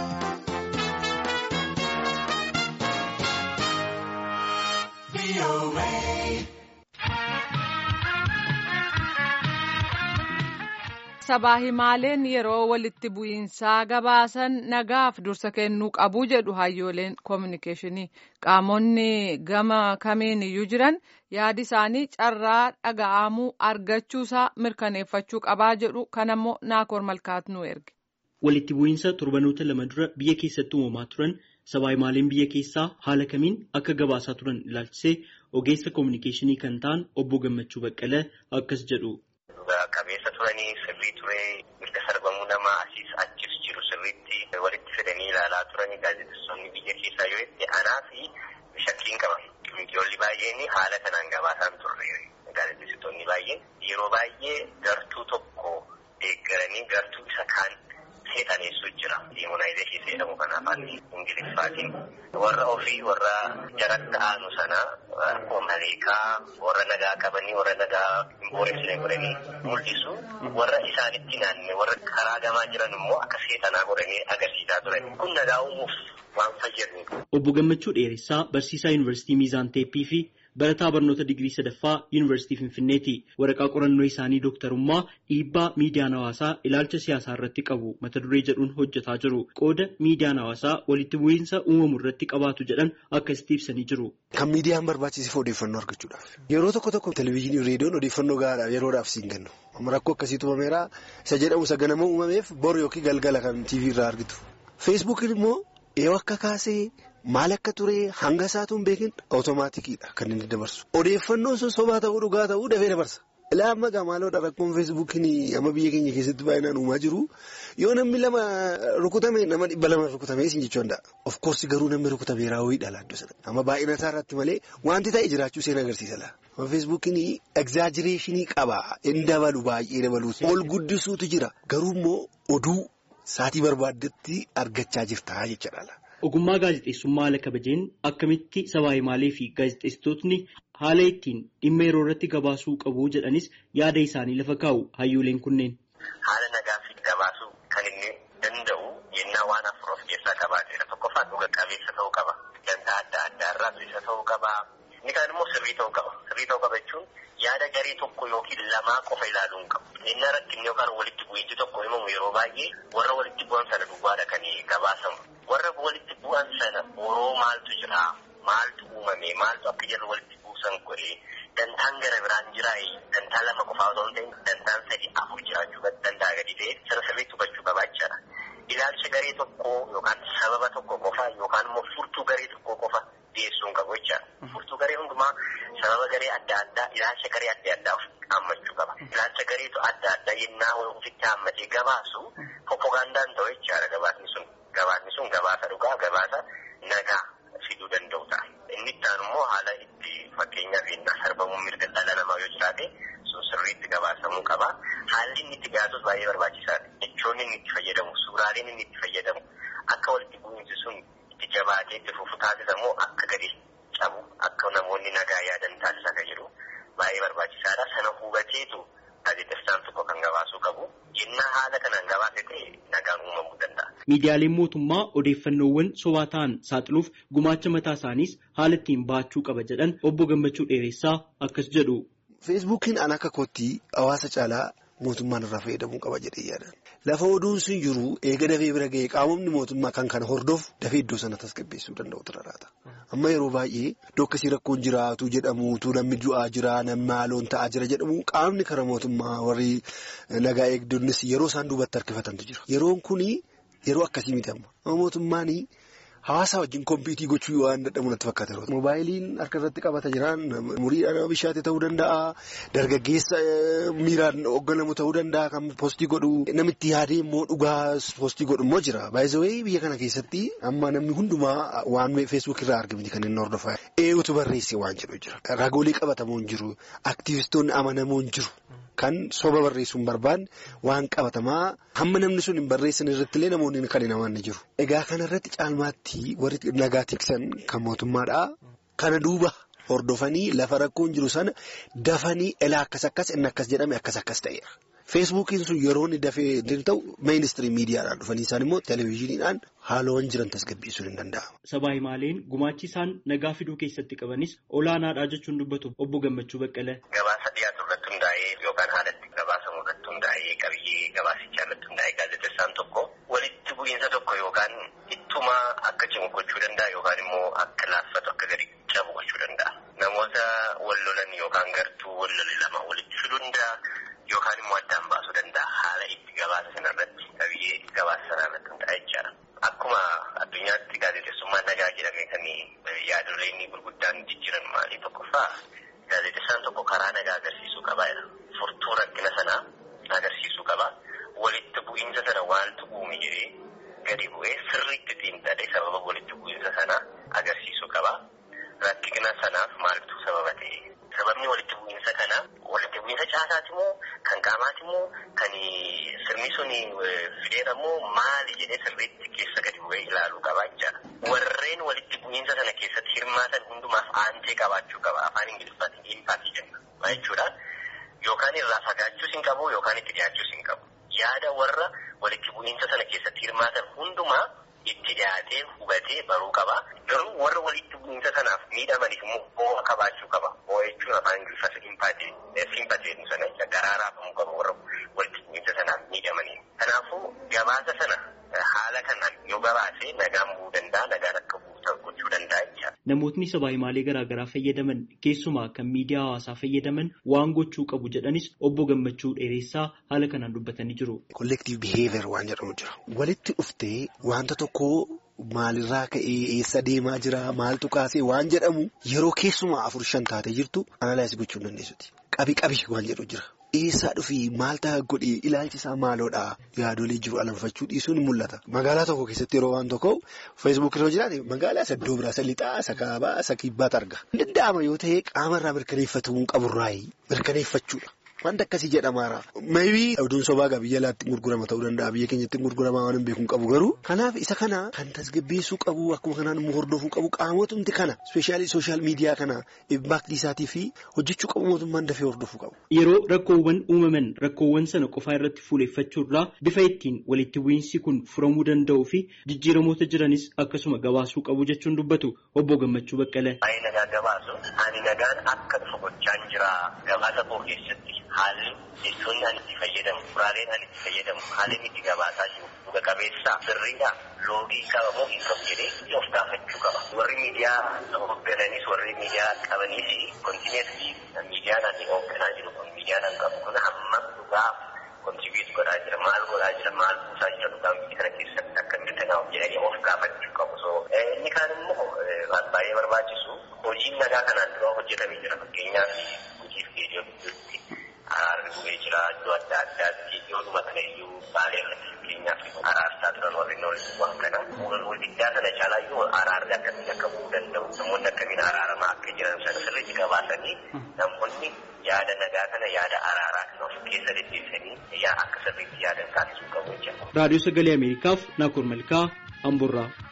Sabaa himaaleen yeroo walitti bu'iinsaa gabaasan nagaaf dursa kennuu qabu jedhu hayyooleen koominikeeshinii. Qaamonni gama kamiin iyyuu jiran yaadi isaanii carraa dhaga'amuu argachuusaa mirkaneeffachuu qabaa jedhu. Kanammoo Naakoor Malkaat nu erge. Walitti bu'iinsa torbanoota lama dura biyya keessatti uumamaa turan sabaa himaaleen biyya keessaa haala kamiin akka gabaasaa turan ilaalchisee ogeessa koominikeeshinii kan ta'an obbo Gammachuu Baqqalee akkas jedhu. Qabeessa turanii sirrii turee mirga sarbamuu namaa asiis achis jiru sirriitti walitti fidanii ilaalaa turanii gaazexeessonni biyya keessaa yoo itti anaa fi shakkiin qaban. Miidiyoonni baay'een haala kanaan gabaasaan turre gaazexeessitoonni baay'een yeroo baay'ee gartuu tokko deeggaranii gartuu isa kaan seexaneessuu jira. Demonaayizeeshinii jedhamu kan afaan Ingiliffaatiin warra ofii warra jaratti aanu sana maleekaa warra nagaa qabanii warra nagaa hin booressine godhanii mul'isu warra isaanitti naanne warra karaa gamaa jiran immoo akka seexanaa godhanii agarsiisaa turan. Kun nagaa uumuuf waan fayyadu. Obbo Gammachuu Dheeressaa barsiisaa Yuunivarsiitii Miizaan Teeppii fi barataa barnoota digirii sadaffaa Yuunivarsiitii Finfinneeti. Waraqaa qorannoo isaanii dooktarummaa dhiibbaa miidiyaan hawaasaa ilaalcha siyaasaa irratti qabu mata duree jedhuun hojjetaa jiru. Qooda miidiyaan hawaasaa walitti bu'iinsa uumamu irratti qabaatu jedhan akkasitti ibsanii jiru. Kan miidiyaan barbaachisuuf odeeffannoo argachuudhaaf. Yeroo tokko televezyiinii reediyoon odeeffannoo gahaadhaaf yeroodhaaf siin kennu. Rakkoo akkasiitu uumameera isa jedhamu isa ganama uumameef boru yookiin galgala kan TV irraa argitu. Feesbuukiin immoo yoo akka kaasee maal akka ture hanga isaatuun beekin awutomaatikiidha kan inni dabarsu. Odeeffannoon sun sobaa ta'uu dhugaa ta'uu dafee dabarsa. Ilaa amma gaamaaloodha rakkoon feesbuukiin amma biyya keenya keessatti baay'inaan uumaa jiru. Yoo namni lama rukutame nama 200 rukutamee siin jechuu danda'a. Of course garuu namni rukutamee raawwiidha laaddoo sana. Amma baay'ina isaa irratti malee wanti ta'e jiraachuu seen agarsiisa laa. Amma feesbuukiin egzaajireeshinii qaba. Inni dabalu baay'ee dabalu. Ol guddisuutu jira. Garuu immoo oduu saatii barbaaddetti argachaa jirta jechaadha. Ogummaa gaazexeessummaa haala kabajeen akkamitti sabaa himaalee fi gaazexeessitootni haala ittiin dhimma yeroo irratti gabaasuu qabu jedhanis yaada isaanii lafa kaa'u hayyooleen kunneen. Haala nagaa fi gabaasuu kan inni danda'u yennaa waan afur of keessaa qabaateera. Tokkoffaa dhuga qabeessa ta'uu qaba. Gantaa adda addaa irraa bilisa ta'uu qaba. Inni kaan immoo sirrii ta'uu qaba. Sirrii ta'uu qaba jechuun yaada garee tokko yookiin lamaa qofa ilaaluu hin qabu. Inni rakkinni yookaan walitti bu'iinsi tokko himamu yeroo baay'ee warra walitti bu'an sana duwwaadha kan gabaasamu. Warra walitti bu'an sana boroo maaltu jira? Maaltu uumame? Maaltu akka jarri walitti buusan godhee? Dantaan gara biraan jiraayi. Dantaa lama qofaa osoo hin ta'in dantaan 3-4 jiraachuu danda'a gadi ta'e sana sirriitti hubachuu qabaachaadha. Ilaalcha garee tokko yookaan sababa tokko qofa yookaan immoo furtuu garee tokko qofa dhiyeessuu hin qabu jechaadha. Furtuu garee hundumaa sababa garee adda addaa ilaalcha garee adda addaa of haammachuu qaba. Ilaalcha gareetu adda addaa yennaa ofitti haammatee gabaasu propagandaan ta'u jechaadha gabaasni sun. Gabaasni sun gabaasa dhugaa gabaasa nagaa fiduu danda'u ta'a. Inni itti aanu immoo haala itti fakkeenyaaf yennaa sarbamuu mirga dhala namaa yoo jiraate sun sirriitti gabaasamuu qaba. Haalli inni itti gabaasus baay'ee barbaachisaadha. Jechoonni inni itti fayyadamu, suuraaleen inni itti fayyadamu akka walitti bu'iinsi sun itti jabaatee itti fufu taasisamu akka gadi cabu akka namoonni nagaa yaadan taasisa kan jedhu baay'ee barbaachisaadha. Sana hubateetu gaazexeessaan tokko kan gabaasuu qabu. Yennaa haala kanaan gabaase ta'e nagaan uumamuu danda'a. Miidiyaaleen mootummaa odeeffannoowwan sobaa ta'an saaxiluuf gumaacha mataa isaaniis haala ittiin baachuu qaba jedhan obbo Gammachuu Dheeressaa akkas jedhu. Feesbuukiin an akka kootti hawaasa caalaa mootummaan irraa fayyadamuu qaba jedhee yaada. Lafa oduun sun jiru eega dafee bira ga'ee qaamonni mootummaa kan kana hordofu dafee iddoo sana tasgabbeessuu danda'u turaraata. Amma yeroo baay'ee iddoo akkasii rakkoon jiraatu jedhamuutu namni du'aa jira namni haaloon ta'aa jira jedhamu qaamni kara mootummaa warri nagaa eegdonnis yeroo isaan duubatti harkifatantu jira. Yeroon kuni yeroo akkasii miti amma. Mootummaan hawaasa wajjin kompiitii gochuu waan dadhabu natti fakkaata. Moobaayiliin harka irratti qabata jiraan muriidhaan nama bishaate ta'uu danda'a. Dargaggeessa miiraan hoogganamu ta'uu danda'a kan poostii godhu. Namitti yaadee immoo dhugaa poostii godhu immoo jira. Baay'ee biyya kana keessatti amma namni hundumaa waan feesbuuk irraa argamti kan inni hordofaa. Eeguutu barreesse waan jedhu jira. Ragoolee qabatamoo hin jiru. Aktiivistoonni amanamoo hin jiru. Kan soba barreessuun barbaanne waan qabatamaa hamma namni sun hin barreessan irratti illee namoonni kan hin amanne jiru. Egaa kanarratti caalmaatti warri nagaa tiksan kan mootummaadhaa kana duuba hordofanii lafa rakkoon jiru sana dafanii ilaa akkas inni akkas jedhame akkas ta'eera. Feesbuukiin sun yeroo inni dafee ta'u mainstream miidiyaadhaan dhufanii isaan immoo televezyiiniidhaan haalawwan jiran tasgabbeessuun hin danda'amu. Sabaa himaaleen gumaachi isaan nagaa fiduu keessatti qabanis olaanaadha jechuun dubbatu obbo Gammachuu Baqqalee. Gabaasa dhiyaatu irratti hundaa'ee yookaan haalatti gabaasamu irratti hundaa'ee qabiyyee gabaasichaa irratti hundaa'ee gaazexeessaan tokko walitti bu'iinsa tokko yookaan ittuma akka cimu gochuu danda'a yookaan immoo akka laaffatu akka gadi cabu gochuu danda'a. Namoota wal lolan yookaan gartuu wal lole lama walitti fiduu danda'a yookaan immoo addaan baasuu danda'a haala itti gabaasa sanarratti qabiyyee gabaasa sanarratti hundaa'e jechaadha. Akkuma addunyaatti gaazexeessummaan nagaa jedhamee kan yaadoleen gurguddaan jijjiiran maalii tokkoffaa gaazexeessaan tokko karaa nagaa agarsiisuu qaba. Furtuu rakkina sanaa agarsiisuu qaba. Walitti bu'iinsa sana waaltu uume jedhee gadi bu'ee sirriitti xiinxalee sababa walitti bu'iinsa sanaa agarsiisuu qaba. Rakkina sanaaf maaltu sababa ta'e? Sababni walitti bu'iinsa kanaa walitti bu'iinsa caasaati moo kan qaamaati moo kan sirni sun fideera moo maali jedhee sirriitti keessa gadi bu'ee ilaaluu qaba jechaadha. Warreen walitti bu'iinsa sana keessatti hirmaatan hundumaaf aantee qabaachuu qaba. Afaan Ingiliffaatiin impaati jenna. Maal jechuudha? Yookaan irraa fagaachuus hin qabu yookaan itti dhiyaachuus hin qabu. Yaada warra walitti bu'iinsa sana keessatti hirmaatan hundumaa itti dhiyaatee hubatee baruu qaba. Garuu warra walitti bu'iinsa sanaaf miidhamaniif immoo boo'a qabaachuu qaba. Boo'a jechuun afaan Ingiliffaa simpatii sana garaaraafamuu qaba warra walitti bu'iinsa sanaaf miidhamaniif. Kanaafuu gabaasa sana haala kanaan yoo gabaasee nagaan bu'uu danda'a, nagaan akka bu'u gochuu danda'a jechuudha. Namootni sabaa himaalee garaagaraa fayyadaman keessumaa kan miidiyaa hawaasaa fayyadaman waan gochuu qabu jedhanis obbo Gammachuu Dheeressaa haala kanaan dubbatanii jiru. Collective behavior waan jedhamu jira. Walitti dhuftee wanta tokko maalirraa ka'ee eessa deemaa jira maaltu kaasee waan jedhamu yeroo keessumaa 4-5 taatee jirtu analyze gochuu dandeessuti. Qabi waan jedhu jira. Eessaa dhufii maal ta'a godhee ilaalchi isaa maaloodha yaadolee jiru alanfachuu dhiisuun mul'ata. Magaalaa tokko keessatti yeroo waan tokko Facebook irra jiraate magaalaa isa iddoo biraa isa lixaa isa kaabaa isa kibbaatu arga. Danda'ama yoo ta'e qaamarraa mirkaneeffatuu qaburraayi mirkaneeffachuudha. Wanta akkasii jedhamaara. Maybii oduun sobaa biyya alaatti gurgurama ta'uu danda'a. Biyya keenyatti gurguramaa waan hin beekuun qabu garuu. Kanaaf isa kana kan tasgabbeessuu qabu akkuma kanaan immoo hordofuu qabu qaamotumti kana ispeeshaalii sooshaal miidiyaa kana impaaktii isaatii fi hojjechuu qabu mootummaan dafee hordofuu qabu. Yeroo rakkoowwan uumaman rakkoowwan sana qofaa irratti fuuleeffachuurraa bifa ittiin walitti bu'iinsi kun furamuu danda'uu fi jijjiiramoota jiranis akkasuma gabaasuu qabu jechuun dubbatu obbo Gammachuu Baqqalee. Ani nagaa gabaasu ani nagaan akka dhufu gochaan jira gabaasa koo keessatti. Haalli jechuun ani itti fayyadamu, furaaleen ani itti fayyadamu, haalli itti gabaasaa jiru, dhuga qabeessaa, sirriidhaa, loogii qaba moo hin qabu jedhee of gaafachuu qaba. Warri miidiyaa hooggananis, warri miidiyaa qabanis kontineetii miidiyaan ani hoogganaa jiru kun miidiyaan an qabu kun hamma dhugaa kontibiitu godhaa jira, maal godhaa jira, maal buusaa jira dhugaa biyya kana keessatti akka mirkanaa'u jedhanii of gaafachuu qabu. Inni kaan immoo baay'ee barbaachisu hojiin nagaa kanaan dura hojjetamee jira fakkeenyaaf hojiif geejjiba gidduutti. Araarri bu'ee jira iddoo adda addaatti yooduma kana iyyuu baalee irratti fakkeenyaaf araarsaa turan warri walitti bu'an kana waliddaa sana caalaa iyyuu araarri akkamiin akka bu'uu danda'u namoonni akkamiin araaramaa akka jiran sana sirriitti qabaatanii namoonni yaada nagaa kana yaada araaraa kana of keessa deddeebisanii akka sirriitti yaadan taasisuu qabu jechuudha. Raadiyoo Sagalee Ameerikaaf Naakoor Malkaa Amboorraa.